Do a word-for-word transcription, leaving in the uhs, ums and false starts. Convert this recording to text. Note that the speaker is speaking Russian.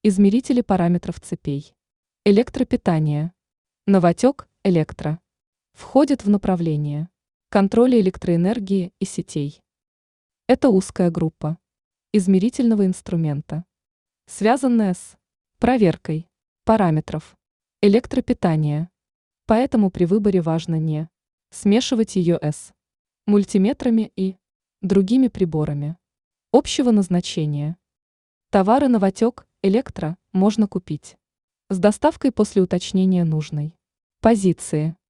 Измерители параметров цепей. Электропитание. Новотек, электро. Входит в направление контроля электроэнергии и сетей. Это узкая группа измерительного инструмента, связанная с проверкой параметров электропитания. Поэтому при выборе важно не смешивать ее с мультиметрами и другими приборами общего назначения. Товары «Новотек Электро» можно купить с доставкой после уточнения нужной позиции.